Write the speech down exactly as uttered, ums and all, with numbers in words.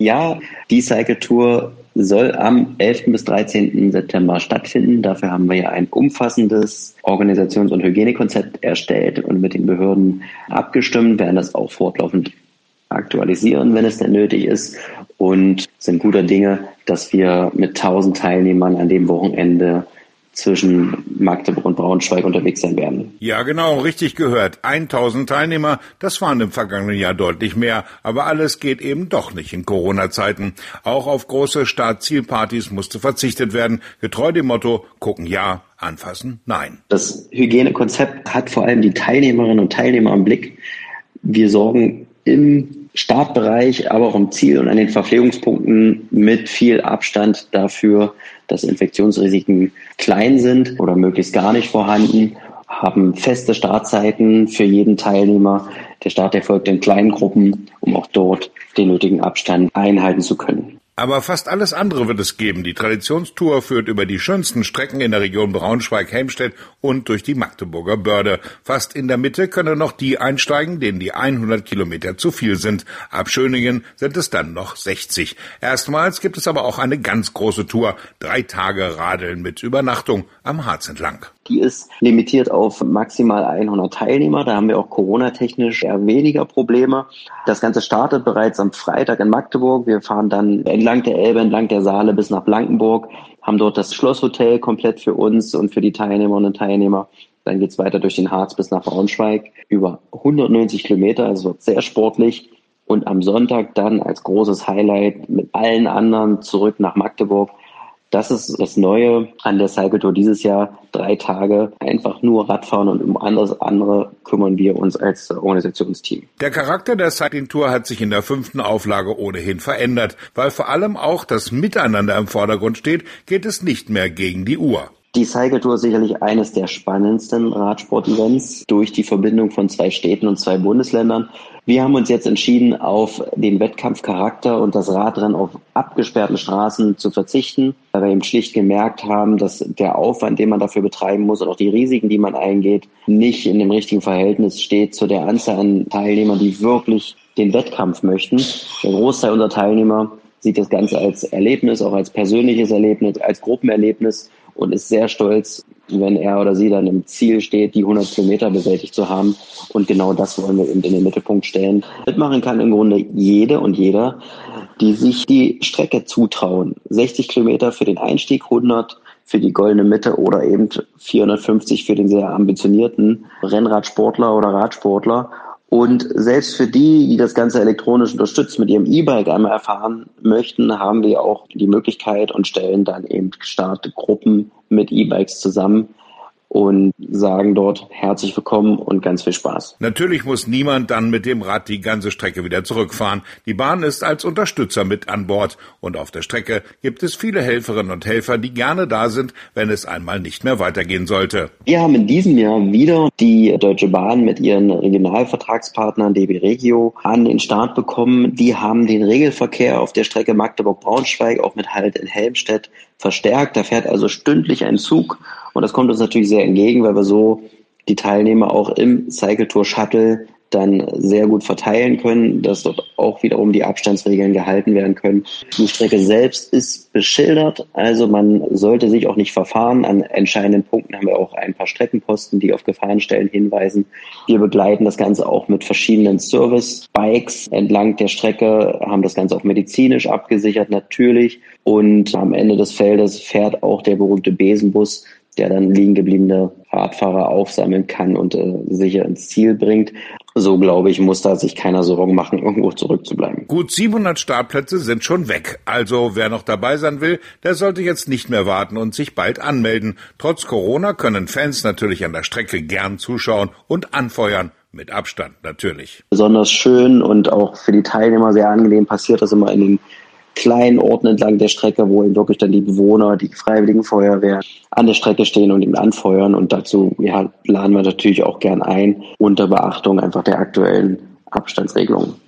Ja, die Cycle Tour soll am elften bis dreizehnten September stattfinden. Dafür haben wir ja ein umfassendes Organisations- und Hygienekonzept erstellt und mit den Behörden abgestimmt, werden das auch fortlaufend aktualisieren, wenn es denn nötig ist, und sind guter Dinge, dass wir mit tausend Teilnehmern an dem Wochenende zwischen Magdeburg und Braunschweig unterwegs sein werden. Ja, genau, richtig gehört. tausend Teilnehmer, das waren im vergangenen Jahr deutlich mehr. Aber alles geht eben doch nicht in Corona-Zeiten. Auch auf große Start-Ziel-Partys musste verzichtet werden. Getreu dem Motto, gucken ja, anfassen nein. Das Hygienekonzept hat vor allem die Teilnehmerinnen und Teilnehmer im Blick. Wir sorgen im Startbereich, aber auch im Ziel und an den Verpflegungspunkten mit viel Abstand dafür, dass Infektionsrisiken klein sind oder möglichst gar nicht vorhanden, haben feste Startzeiten für jeden Teilnehmer. Der Start erfolgt in kleinen Gruppen, um auch dort den nötigen Abstand einhalten zu können. Aber fast alles andere wird es geben. Die Traditionstour führt über die schönsten Strecken in der Region Braunschweig-Helmstedt und durch die Magdeburger Börde. Fast in der Mitte können noch die einsteigen, denen die hundert Kilometer zu viel sind. Ab Schöningen sind es dann noch sechzig. Erstmals gibt es aber auch eine ganz große Tour. Drei Tage Radeln mit Übernachtung am Harz entlang. Die ist limitiert auf maximal hundert Teilnehmer. Da haben wir auch coronatechnisch eher weniger Probleme. Das Ganze startet bereits am Freitag in Magdeburg. Wir fahren dann entlang der Elbe, entlang der Saale bis nach Blankenburg, haben dort das Schlosshotel komplett für uns und für die Teilnehmerinnen und Teilnehmer. Dann geht's weiter durch den Harz bis nach Braunschweig über hundertneunzig Kilometer, also wird sehr sportlich. Und am Sonntag dann als großes Highlight mit allen anderen zurück nach Magdeburg. Das ist das Neue an der Cycle Tour dieses Jahr. Drei Tage einfach nur Radfahren, und um alles andere kümmern wir uns als Organisationsteam. Der Charakter der Cycling Tour hat sich in der fünften Auflage ohnehin verändert. Weil vor allem auch das Miteinander im Vordergrund steht, geht es nicht mehr gegen die Uhr. Die Cycle Tour ist sicherlich eines der spannendsten Radsport-Events durch die Verbindung von zwei Städten und zwei Bundesländern. Wir haben uns jetzt entschieden, auf den Wettkampfcharakter und das Radrennen auf abgesperrten Straßen zu verzichten, weil wir eben schlicht gemerkt haben, dass der Aufwand, den man dafür betreiben muss, und auch die Risiken, die man eingeht, nicht in dem richtigen Verhältnis steht zu der Anzahl an Teilnehmern, die wirklich den Wettkampf möchten. Der Großteil unserer Teilnehmer sieht das Ganze als Erlebnis, auch als persönliches Erlebnis, als Gruppenerlebnis, und ist sehr stolz, wenn er oder sie dann im Ziel steht, die hundert Kilometer bewältigt zu haben. Und genau das wollen wir eben in den Mittelpunkt stellen. Mitmachen kann im Grunde jede und jeder, die sich die Strecke zutrauen. sechzig Kilometer für den Einstieg, hundert für die goldene Mitte oder eben vierhundertfünfzig für den sehr ambitionierten Rennradsportler oder Radsportler. Und selbst für die, die das Ganze elektronisch unterstützt, mit ihrem E-Bike einmal erfahren möchten, haben wir auch die Möglichkeit und stellen dann eben Startgruppen mit E-Bikes zusammen und sagen dort herzlich willkommen und ganz viel Spaß. Natürlich muss niemand dann mit dem Rad die ganze Strecke wieder zurückfahren. Die Bahn ist als Unterstützer mit an Bord. Und auf der Strecke gibt es viele Helferinnen und Helfer, die gerne da sind, wenn es einmal nicht mehr weitergehen sollte. Wir haben in diesem Jahr wieder die Deutsche Bahn mit ihren Regionalvertragspartnern D B Regio an den Start bekommen. Die haben den Regelverkehr auf der Strecke Magdeburg-Braunschweig auch mit Halt in Helmstedt verstärkt. Da fährt also stündlich ein Zug. Und das kommt uns natürlich sehr entgegen, weil wir so die Teilnehmer auch im Cycle Tour Shuttle dann sehr gut verteilen können, dass dort auch wiederum die Abstandsregeln gehalten werden können. Die Strecke selbst ist beschildert, also man sollte sich auch nicht verfahren. An entscheidenden Punkten haben wir auch ein paar Streckenposten, die auf Gefahrenstellen hinweisen. Wir begleiten das Ganze auch mit verschiedenen Service-Bikes entlang der Strecke, haben das Ganze auch medizinisch abgesichert natürlich. Und am Ende des Feldes fährt auch der berühmte Besenbus, der dann liegen gebliebene Radfahrer aufsammeln kann und äh, sicher ins Ziel bringt. So, glaube ich, muss da sich keiner Sorgen machen, irgendwo zurückzubleiben. Gut siebenhundert Startplätze sind schon weg. Also wer noch dabei sein will, der sollte jetzt nicht mehr warten und sich bald anmelden. Trotz Corona können Fans natürlich an der Strecke gern zuschauen und anfeuern. Mit Abstand natürlich. Besonders schön und auch für die Teilnehmer sehr angenehm passiert das immer in den kleinen Orten entlang der Strecke, wo eben wirklich dann die Bewohner, die Freiwilligen Feuerwehr an der Strecke stehen und ihn anfeuern. Und dazu ja, laden wir natürlich auch gern ein, unter Beachtung einfach der aktuellen Abstandsregelungen.